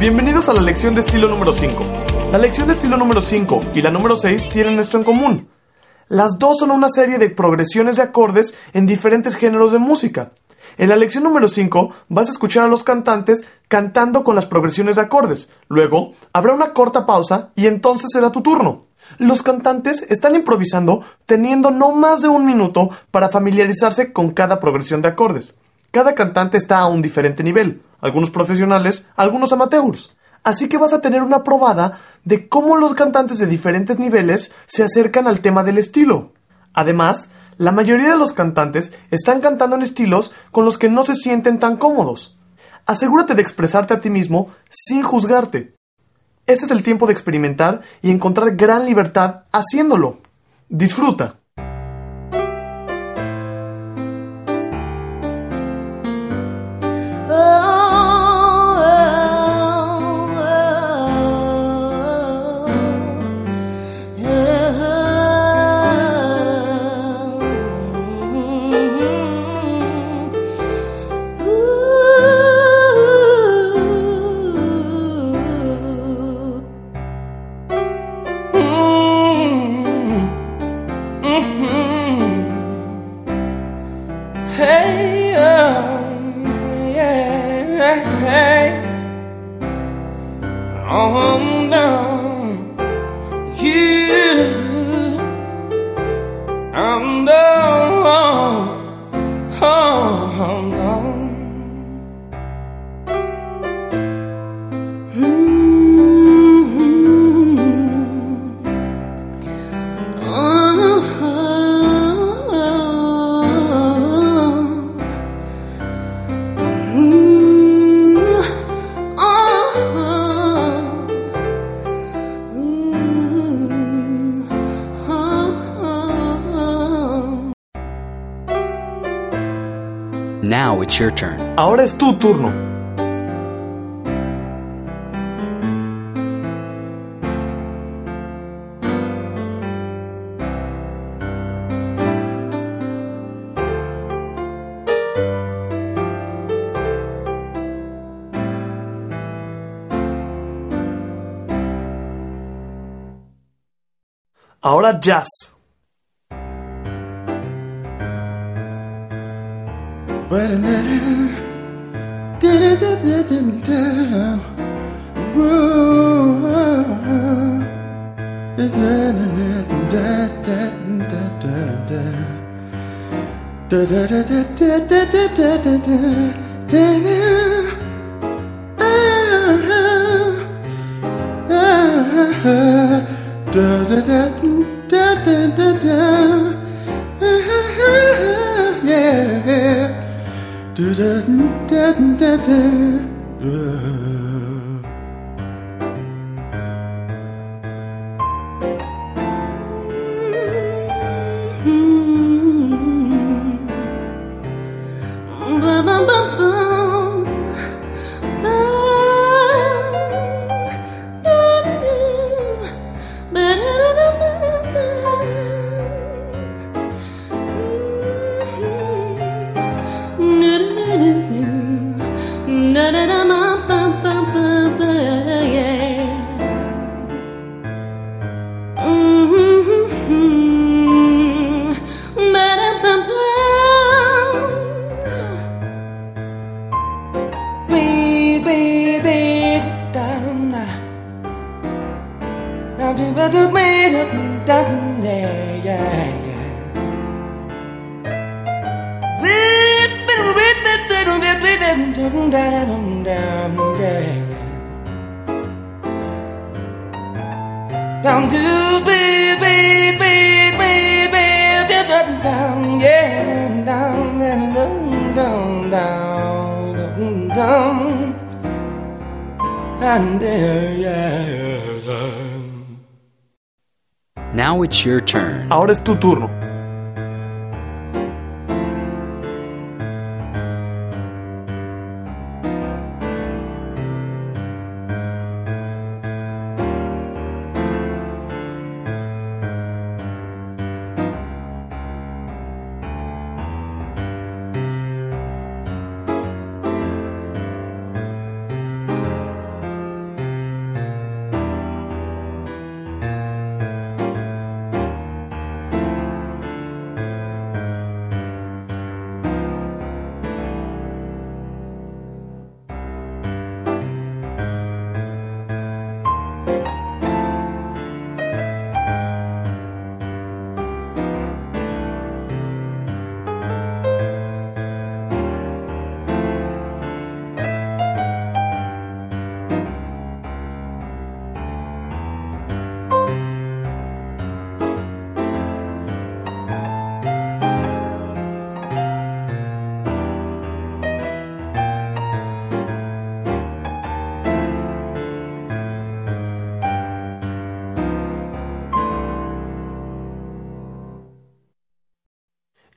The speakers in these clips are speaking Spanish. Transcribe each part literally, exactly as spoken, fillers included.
Bienvenidos a la lección de estilo número cinco. La lección de estilo número cinco y la número seis tienen esto en común. Las dos son una serie de progresiones de acordes en diferentes géneros de música. En la lección número cinco vas a escuchar a los cantantes cantando con las progresiones de acordes. Luego habrá una corta pausa y entonces será tu turno. Los cantantes están improvisando teniendo no más de un minuto para familiarizarse con cada progresión de acordes. Cada cantante está a un diferente nivel, algunos profesionales, algunos amateurs. Así que vas a tener una probada de cómo los cantantes de diferentes niveles se acercan al tema del estilo. Además, la mayoría de los cantantes están cantando en estilos con los que no se sienten tan cómodos. Asegúrate de expresarte a ti mismo sin juzgarte. Este es el tiempo de experimentar y encontrar gran libertad haciéndolo. Disfruta. Hey, oh, yeah, hey, oh no, you, I'm the, oh, oh no. Now it's your turn. Ahora es tu turno. Ahora jazz. Down to be, be, be, be, be, down, yeah, down, down, down, down, down, and yeah. Now it's your turn. Ahora es tu turno.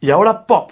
Y ahora pop.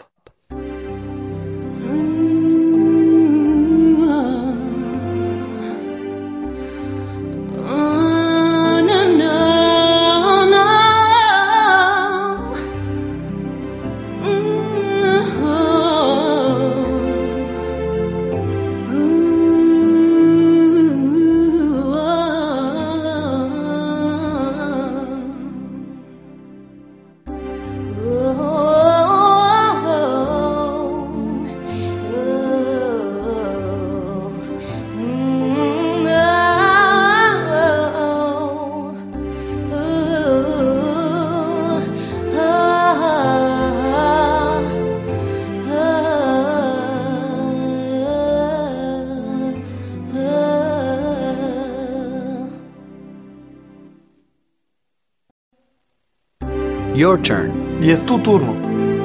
Your turn. Y es tu turno.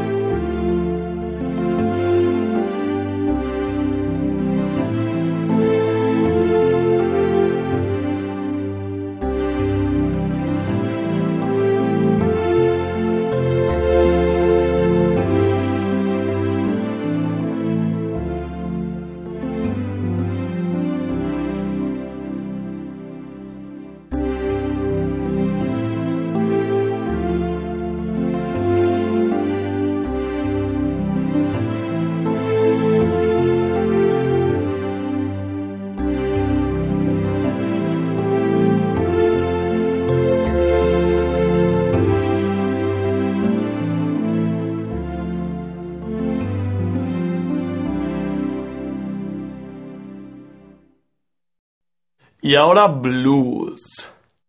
Y ahora blues.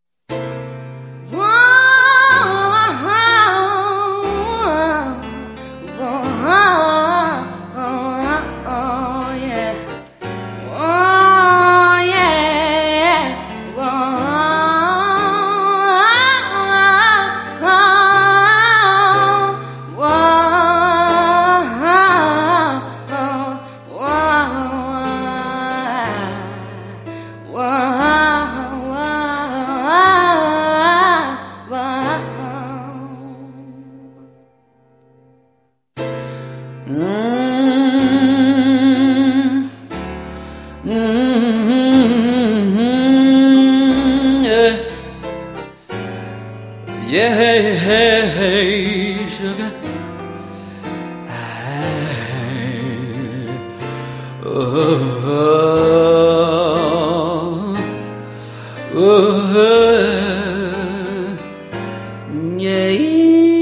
Yeah, hey, hey, hey, sugar. Oh, oh, oh, yeah.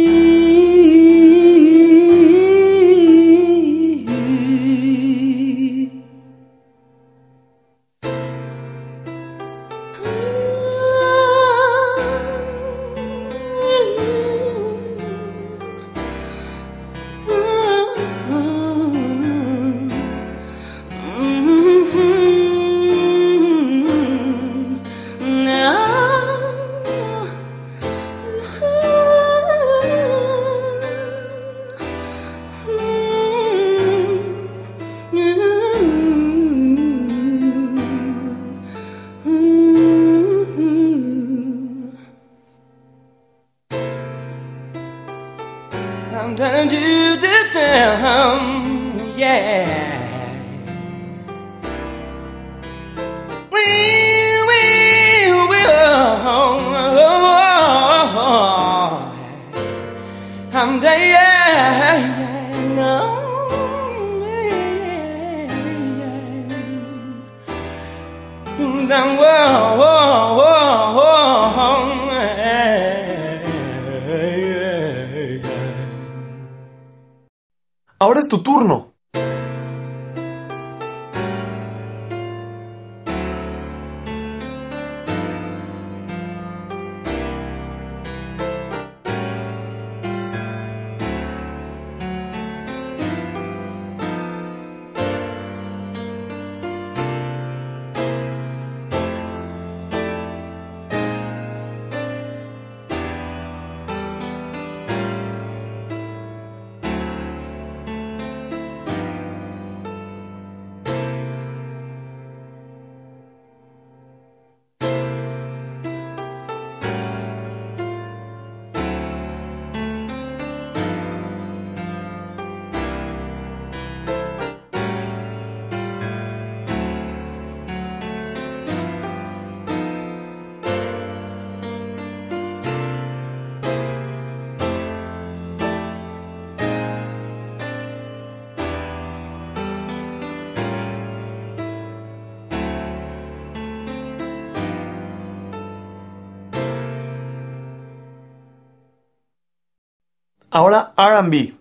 I'm telling you to down, yeah. We, we, we, oh, oh, oh. I'm there, yeah, yeah, no, yeah, yeah. Down, whoa, whoa, whoa, whoa, yeah. Ahora es tu turno. Ahora R and B.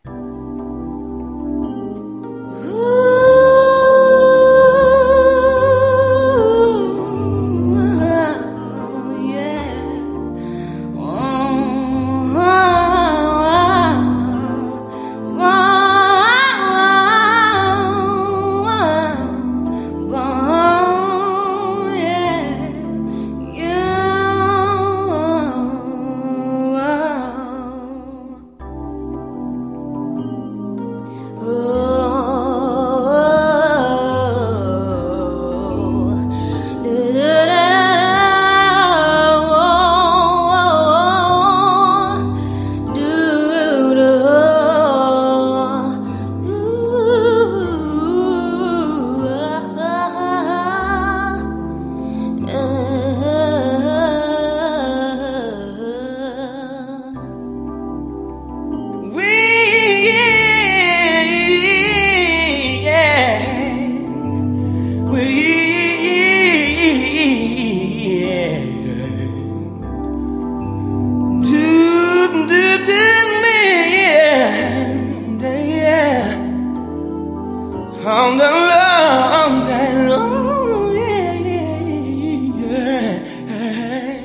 On the long and long, yeah, yeah, yeah.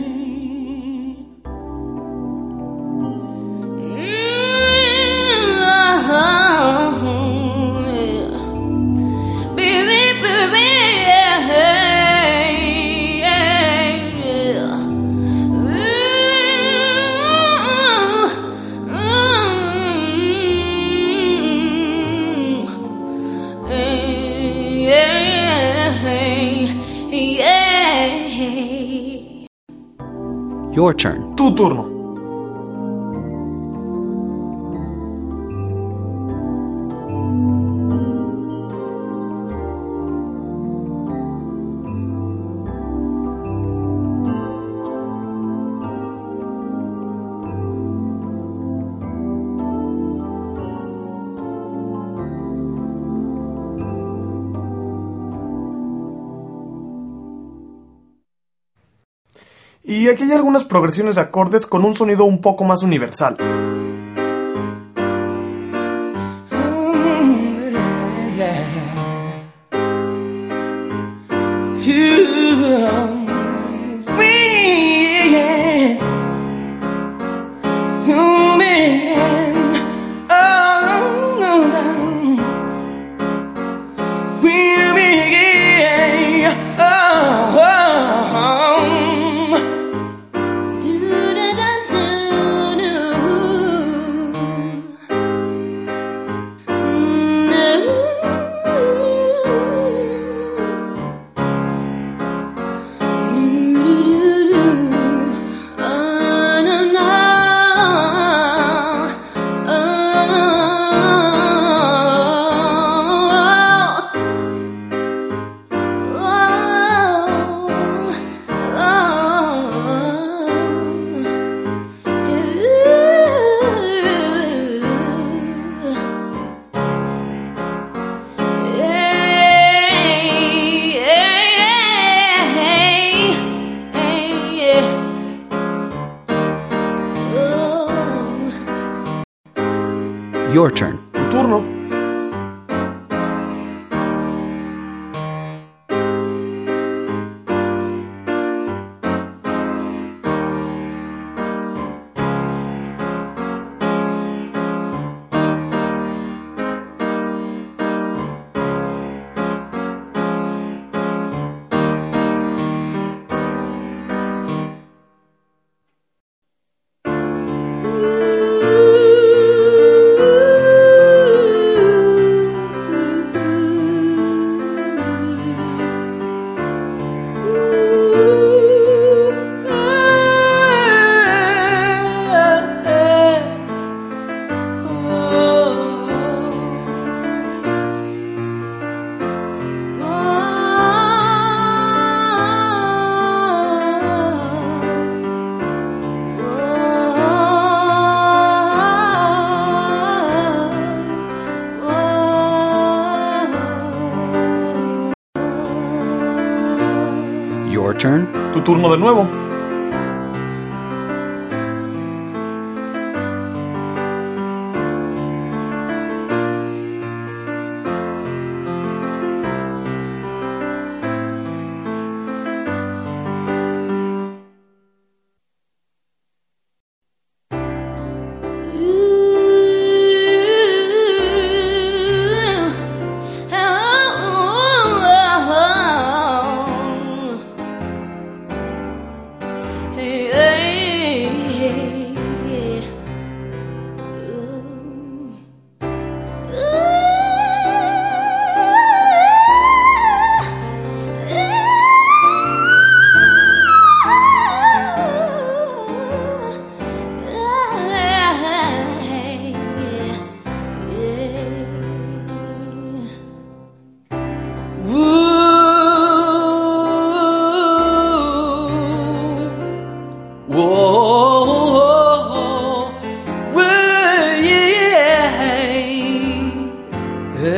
Mm-hmm. Baby, baby, yeah, yeah. Your turn. Tu turno. Y aquí hay algunas progresiones de acordes con un sonido un poco más universal. Your turn. Tu turno. Your turn. Tu turno de nuevo.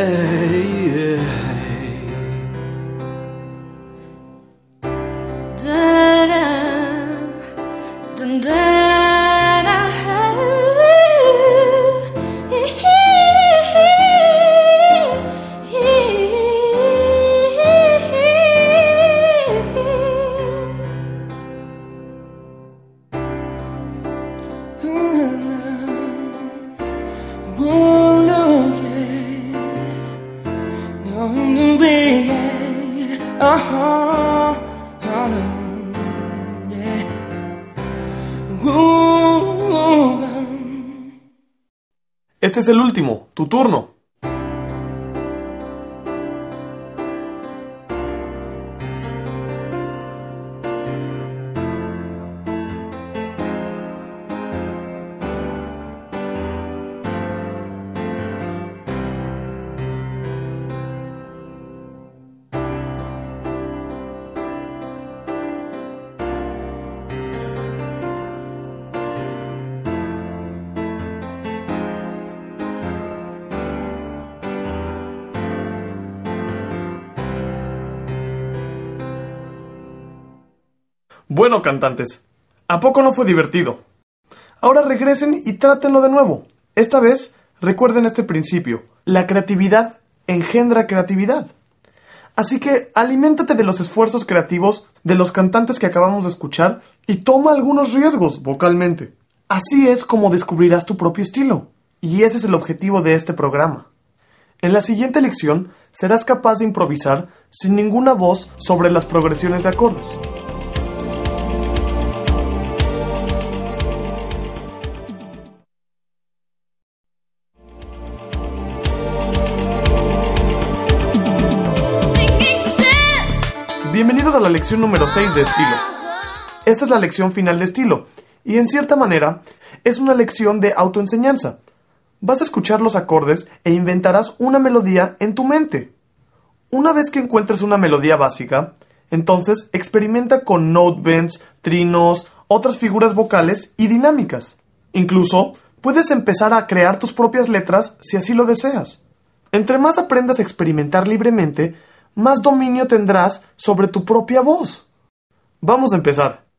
Este es el último, tu turno. Bueno, cantantes, ¿a poco no fue divertido? Ahora regresen y trátenlo de nuevo. Esta vez, recuerden este principio. La creatividad engendra creatividad. Así que, aliméntate de los esfuerzos creativos de los cantantes que acabamos de escuchar y toma algunos riesgos vocalmente. Así es como descubrirás tu propio estilo. Y ese es el objetivo de este programa. En la siguiente lección, serás capaz de improvisar sin ninguna voz sobre las progresiones de acordes. Bienvenidos a la lección número seis de estilo. Esta es la lección final de estilo, y en cierta manera, es una lección de autoenseñanza. Vas a escuchar los acordes e inventarás una melodía en tu mente. Una vez que encuentres una melodía básica, entonces experimenta con note bends, trinos, otras figuras vocales y dinámicas. Incluso, puedes empezar a crear tus propias letras si así lo deseas. Entre más aprendas a experimentar libremente, más dominio tendrás sobre tu propia voz. Vamos a empezar.